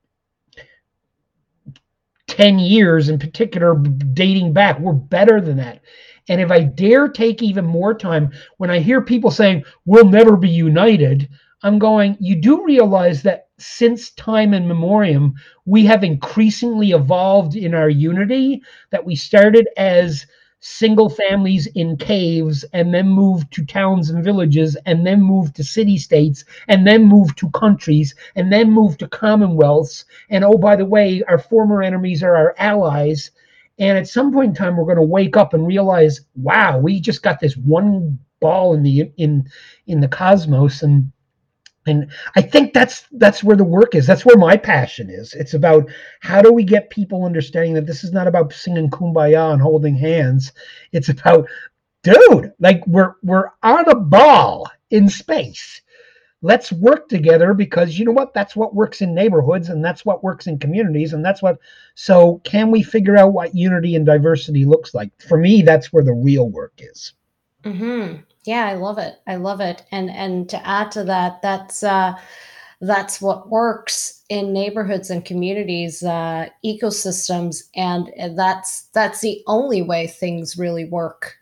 10 years, in particular, dating back. We're better than that. And if I dare take even more time, when I hear people saying we'll never be united, I'm going, you do realize that since time immemorial, we have increasingly evolved in our unity, that we started as single families in caves, and then moved to towns and villages, and then moved to city states, and then moved to countries, and then moved to commonwealths. And oh, by the way, our former enemies are our allies. And at some point in time, we're going to wake up and realize, wow, we just got this one ball in the cosmos. And I think that's where the work is. That's where my passion is. It's about, how do we get people understanding that this is not about singing Kumbaya and holding hands. It's about, dude, like, we're on a ball in space. Let's work together, because you know what? That's what works in neighborhoods, and that's what works in communities, and so can we figure out what unity and diversity looks like? For me, that's where the real work is. Yeah, I love it. I love it. And to add to that, that's what works in neighborhoods and communities, ecosystems, and that's the only way things really work.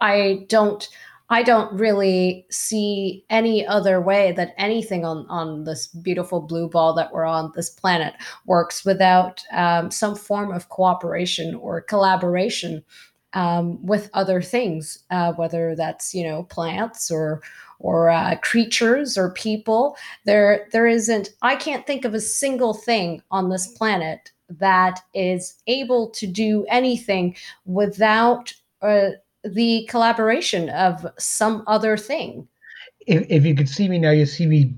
I don't really see any other way that anything on this beautiful blue ball that we're on this planet works without some form of cooperation or collaboration with other things, whether that's plants or creatures or people. There isn't. I can't think of a single thing on this planet that is able to do anything without the collaboration of some other thing. If you could see me now, you see me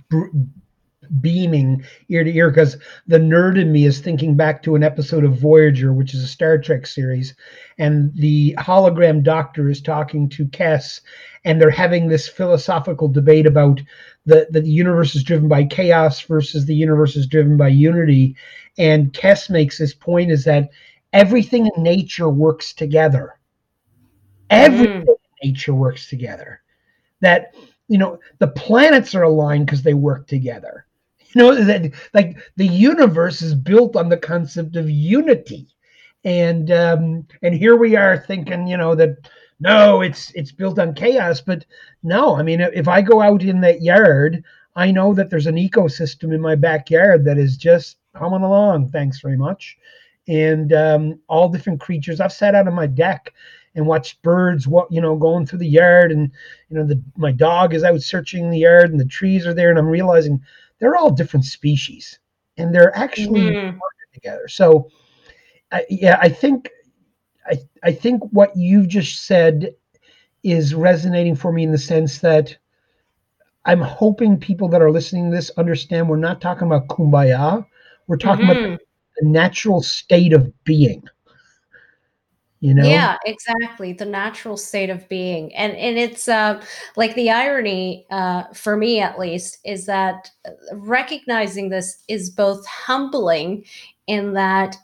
beaming ear to ear, because the nerd in me is thinking back to an episode of Voyager, which is a Star Trek series, and the hologram doctor is talking to Kes, and they're having this philosophical debate about the universe is driven by chaos versus the universe is driven by unity. And Kes makes this point, is that everything in nature works together. Everything in nature works together. That, the planets are aligned because they work together. That, like, the universe is built on the concept of unity. And here we are thinking, that no, it's built on chaos. But no, I mean, if I go out in that yard, I know that there's an ecosystem in my backyard that is just humming along. Thanks very much. And all different creatures. I've sat out on my deck and watched birds, going through the yard, and my dog is out searching the yard, and the trees are there, and I'm realizing they're all different species, and they're actually working together. So, I think what you've just said is resonating for me, in the sense that I'm hoping people that are listening to this understand we're not talking about kumbaya. We're talking about the natural state of being. Yeah, exactly. The natural state of being. And it's like, the irony, for me at least, is that recognizing this is both humbling, in that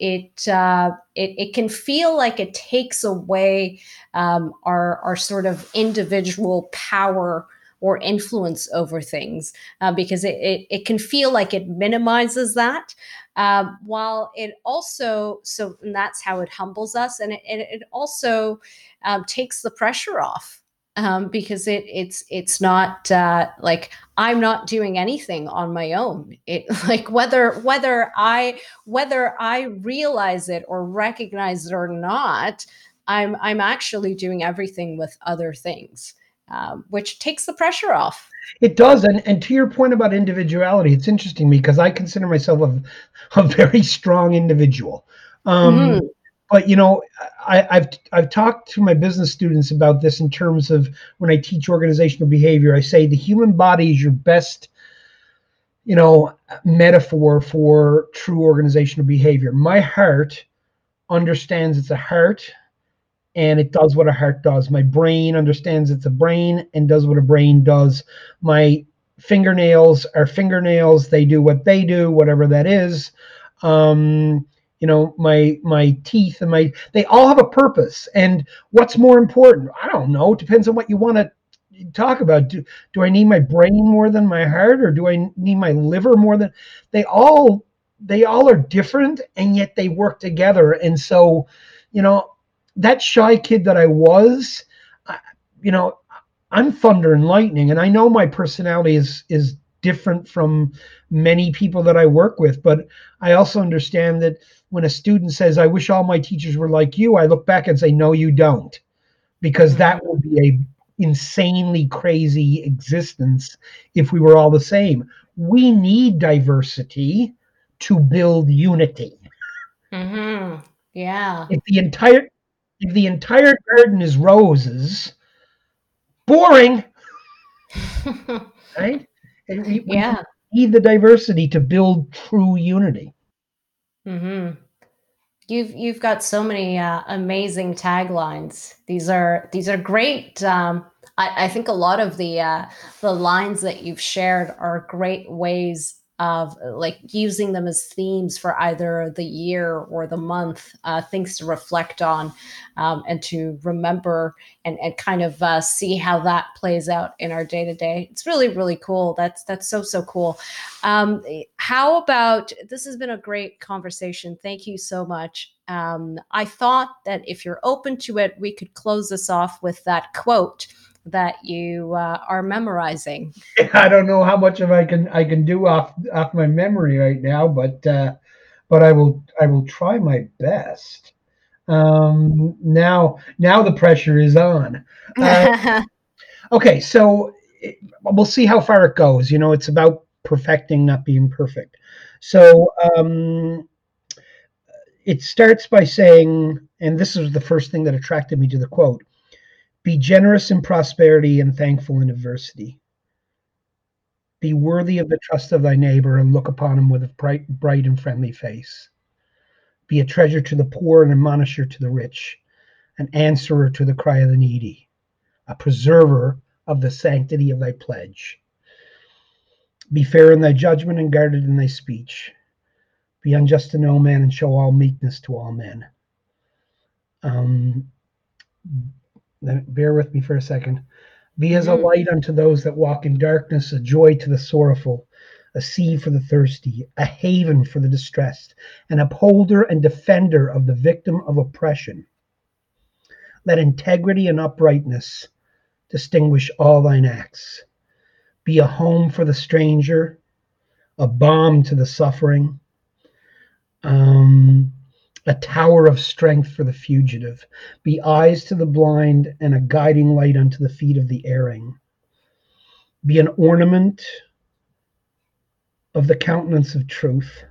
it can feel like it takes away our sort of individual power or influence over things, because it can feel like it minimizes that, while it also, and that's how it humbles us, and it also takes the pressure off, because it's not like I'm not doing anything on my own. It like, whether I realize it or recognize it or not, I'm actually doing everything with other things, which takes the pressure off. It does. And to your point about individuality, it's interesting to me, because I consider myself a very strong individual. But I've talked to my business students about this, in terms of, when I teach organizational behavior, I say the human body is your best, metaphor for true organizational behavior. My heart understands it's a heart, and it does what a heart does. My brain understands it's a brain and does what a brain does. My fingernails are fingernails. They do what they do, whatever that is. my teeth and they all have a purpose. And what's more important? I don't know. It depends on what you want to talk about. Do I need my brain more than my heart, or do I need my liver more than they all are different, and yet they work together. And so, that shy kid that I was, you know, I'm thunder and lightning, and I know my personality is different from many people that I work with, but I also understand that when a student says, "I wish all my teachers were like you," I look back and say, "No, you don't," because that would be a insanely crazy existence if we were all the same. We need diversity to build unity. Mm-hmm. Yeah. If the entire garden is roses, boring, right? And we Yeah. need the diversity to build true unity. Mm-hmm. You've got so many amazing taglines. These are great. I think a lot of the lines that you've shared are great ways of like using them as themes for either the year or the month, things to reflect on, and to remember, and kind of see how that plays out in our day to day. It's really really cool. That's so cool. How about this has been a great conversation. Thank you so much. I thought that if you're open to it, we could close this off with that quote that you are memorizing. I don't know how much of I can do off my memory right now, but I will try my best. Now the pressure is on. Uh, okay, so we'll see how far it goes. It's about perfecting, not being perfect. So it starts by saying, and this was the first thing that attracted me to the quote: "Be generous in prosperity and thankful in adversity. Be worthy of the trust of thy neighbor, and look upon him with a bright and friendly face. Be a treasure to the poor, and admonisher to the rich, an answerer to the cry of the needy, a preserver of the sanctity of thy pledge. Be fair in thy judgment and guarded in thy speech. Be unjust to no man, and show all meekness to all men." Um, Bear with me for a second. "Be as a Mhm. light unto those that walk in darkness, a joy to the sorrowful, a sea for the thirsty, a haven for the distressed, an upholder and defender of the victim of oppression. Let integrity and uprightness distinguish all thine acts. Be a home for the stranger, a balm to the suffering, um, a tower of strength for the fugitive. Be eyes to the blind, and a guiding light unto the feet of the erring. Be an ornament of the countenance of truth."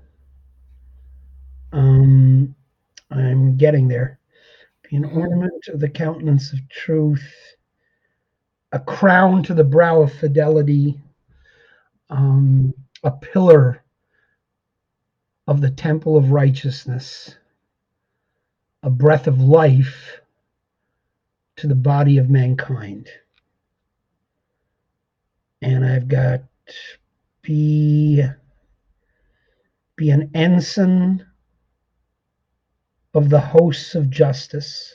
Um, I'm getting there. "Be an Mhm. ornament of the countenance of truth, a crown to the brow of fidelity, a pillar of the temple of righteousness, a breath of life to the body of mankind." And I've got be be an ensign of the hosts of justice.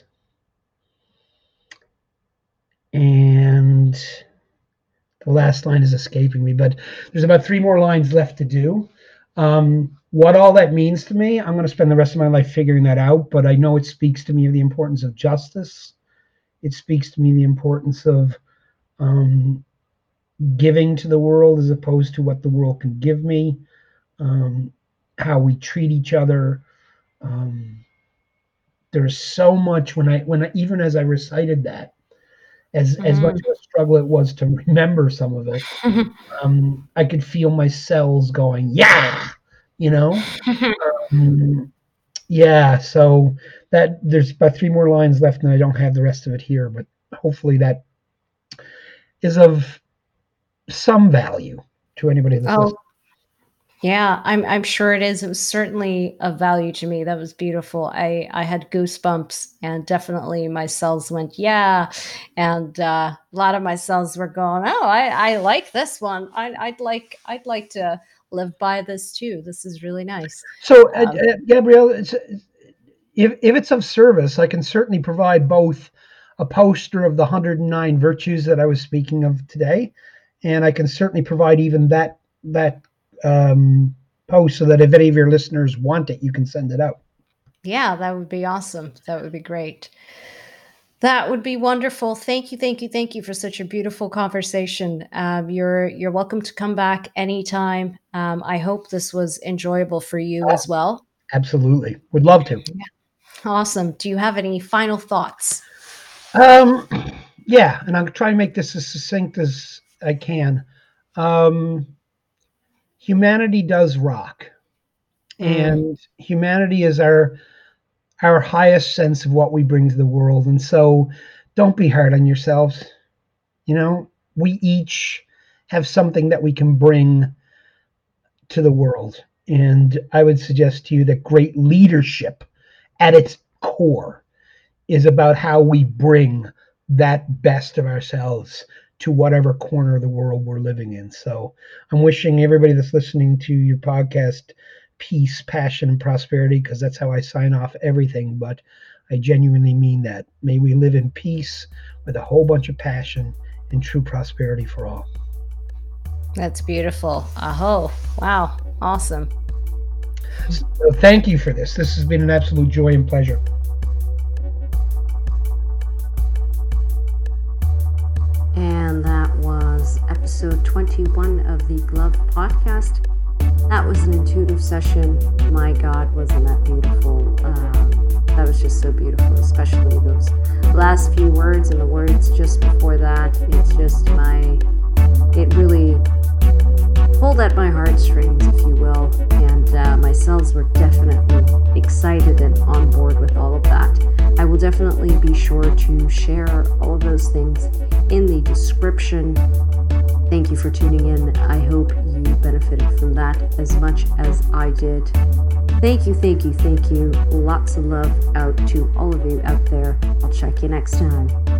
And the last line is escaping me, but there's about 3 more lines left to do. What all that means to me, I'm going to spend the rest of my life figuring that out, but I know it speaks to me of the importance of justice. It speaks to me the importance of um, giving to the world as opposed to what the world can give me, um, how we treat each other. Um, there's so much even as I recited that, as much Mhm. of a struggle it was to remember some of it, I could feel my cells going, yeah, you know. Mm, yeah. So that there's about 3 more lines left, and I don't have the rest of it here, but hopefully that is of some value to anybody that's Oh, listening. Yeah, I'm sure it is. It was certainly of value to me. That was beautiful. I had goosebumps, and definitely my cells went, yeah. And a lot of my cells were going, oh, I like this one. I'd like to live by this too. This is really nice. So, Um, Gabrielle, if it's of service, I can certainly provide both a poster of the 109 virtues that I was speaking of today, and I can certainly provide even that post so that if any of your listeners want it, you can send it out. yeah, that would be awesome. That would be great. That would be wonderful. Thank you, thank you, thank you for such a beautiful conversation. You're welcome to come back anytime. I hope this was enjoyable for you as well. Absolutely, would love to. Awesome. Do you have any final thoughts? Um, yeah, and I'll try and make this as succinct as I can. Um, Humanity does rock, Mm, and humanity is our highest sense of what we bring to the world. And so, don't be hard on yourselves. You know, we each have something that we can bring to the world, and I would suggest to you that great leadership, at its core, is about how we bring that best of ourselves to whatever corner of the world we're living in. So I'm wishing everybody that's listening to your podcast peace, passion, and prosperity, because that's how I sign off everything. But I genuinely mean that. May we live in peace with a whole bunch of passion and true prosperity for all. that's beautiful. Aho. Wow. Awesome. So thank you for this. This has been an absolute joy and pleasure. And that was episode 21 of the Glove Podcast. That was an intuitive session. My God, wasn't that beautiful? That was just so beautiful, especially those last few words and the words just before that. It really pulled at my heartstrings, if you will, and my cells were definitely excited and on board with all of that. I will definitely be sure to share all of those things in the description. Thank you for tuning in. I hope you benefited from that as much as I did. Thank you, thank you, thank you. Lots of love out to all of you out there. I'll check you next time.